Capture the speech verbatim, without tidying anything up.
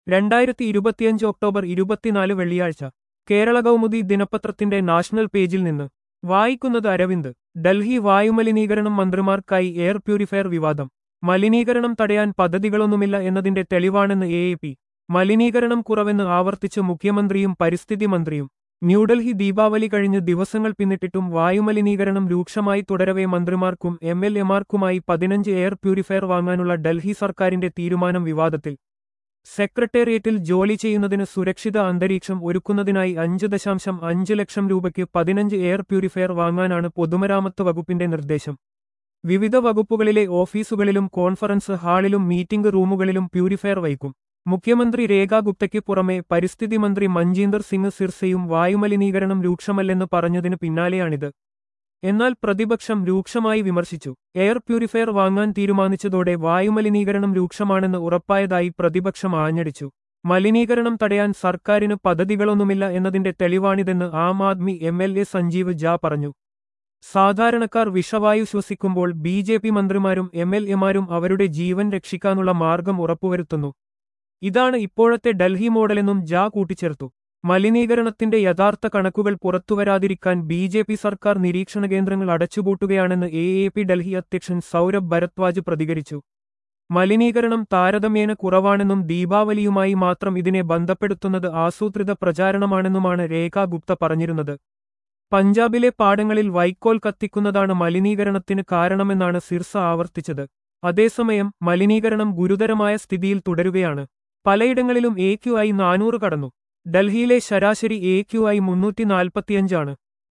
രണ്ടായിരത്തി ഇരുപത്തിയഞ്ച് ഒക്ടോബർ ഇരുപത്തിനാല് വെള്ളിയാഴ്ച കേരള കൗമുദി ദിനപത്രത്തിന്റെ നാഷണൽ പേജിൽ നിന്ന് വായിക്കുന്നത് അരവിന്ദ്. ഡൽഹി വായുമലിനീകരണം മന്ത്രിമാർക്കായി എയർ പ്യൂരിഫയർ വിവാദം. മലിനീകരണം തടയാൻ പദ്ധതികളൊന്നുമില്ല എന്നതിന്റെ തെളിവാണെന്ന് എ എ പി. മലിനീകരണം കുറവെന്ന് ആവർത്തിച്ച് മുഖ്യമന്ത്രിയും പരിസ്ഥിതി മന്ത്രിയും. ന്യൂഡൽഹി. ദീപാവലി കഴിഞ്ഞ് ദിവസങ്ങൾ പിന്നിട്ടിട്ടും വായുമലിനീകരണം രൂക്ഷമായി തുടരവേ മന്ത്രിമാർക്കും എം എൽ എമാർക്കുമായി പതിനഞ്ച് എയർ പ്യൂരിഫയർ വാങ്ങാനുള്ള ഡൽഹി സർക്കാരിന്റെ തീരുമാനം വിവാദത്തിൽ. സെക്രട്ടേറിയറ്റിൽ ജോലി ചെയ്യുന്നതിന് സുരക്ഷിത അന്തരീക്ഷം ഒരുക്കുന്നതിനായി അഞ്ച് ദശാംശം അഞ്ച് ലക്ഷം രൂപയ്ക്ക് പതിനഞ്ച് എയർ പ്യൂരിഫയർ വാങ്ങാനാണ് പൊതുമരാമത്ത് വകുപ്പിന്റെ നിർദ്ദേശം. വിവിധ വകുപ്പുകളിലെ ഓഫീസുകളിലും കോൺഫറൻസ് ഹാളിലും മീറ്റിംഗ് റൂമുകളിലും പ്യൂരിഫയർ വയ്ക്കും. മുഖ്യമന്ത്രി രേഖാ ഗുപ്തയ്ക്ക് പുറമെ പരിസ്ഥിതി മന്ത്രി മഞ്ജീന്ദർ സിംഗ് സിർസയും വായുമലിനീകരണം രൂക്ഷമല്ലെന്ന് പറഞ്ഞതിന് പിന്നാലെയാണിത്. എന്നാൽ പ്രതിപക്ഷം രൂക്ഷമായി വിമർശിച്ചു. എയർ പ്യൂരിഫയർ വാങ്ങാൻ തീരുമാനിച്ചതോടെ വായുമലിനീകരണം രൂക്ഷമാണെന്ന് ഉറപ്പായതായി പ്രതിപക്ഷം ആഞ്ഞടിച്ചു. മലിനീകരണം തടയാൻ സർക്കാരിന് പദ്ധതികളൊന്നുമില്ല എന്നതിന്റെ തെളിവാണിതെന്ന് Aam Aadmi M L A Sanjeev Jha പറഞ്ഞു. സാധാരണക്കാർ വിഷവായു ശ്വസിക്കുമ്പോൾ ബി ജെ പി മന്ത്രിമാരും എം എൽ എമാരും അവരുടെ ജീവൻ രക്ഷിക്കാനുള്ള മാർഗം ഉറപ്പുവരുത്തുന്നു. ഇതാണ് ഇപ്പോഴത്തെ ഡൽഹി മോഡലെന്നും ജാ കൂട്ടിച്ചേർത്തു. മലിനീകരണത്തിന്റെ യഥാർത്ഥ കണക്കുകൾ പുറത്തുവരാതിരിക്കാൻ ബി ജെ പി സർക്കാർ നിരീക്ഷണ കേന്ദ്രങ്ങൾ അടച്ചുപൂട്ടുകയാണെന്ന് എ എ പി ഡൽഹി അധ്യക്ഷൻ സൗരഭ് ഭരദ്വാജ് പ്രതികരിച്ചു. മലിനീകരണം താരതമ്യേന കുറവാണെന്നും ദീപാവലിയുമായി മാത്രം ഇതിനെ ബന്ധപ്പെടുത്തുന്നത് ആസൂത്രിത പ്രചാരണമാണെന്നുമാണ് രേഖാ ഗുപ്ത പറഞ്ഞിരുന്നത്. പഞ്ചാബിലെ പാടങ്ങളിൽ വൈക്കോൽ കത്തിക്കുന്നതാണ് മലിനീകരണത്തിന് കാരണമെന്നാണ് സിർസ ആവർത്തിച്ചത്. അതേസമയം മലിനീകരണം ഗുരുതരമായ സ്ഥിതിയിൽ തുടരുകയാണ്. പലയിടങ്ങളിലും എ ക്യു ഐ നാനൂറ് കടന്നു. ഡൽഹിയിലെ ശരാശരി എ ക്യു ഐ മുന്നൂറ്റി നാൽപ്പത്തിയഞ്ചാണ്.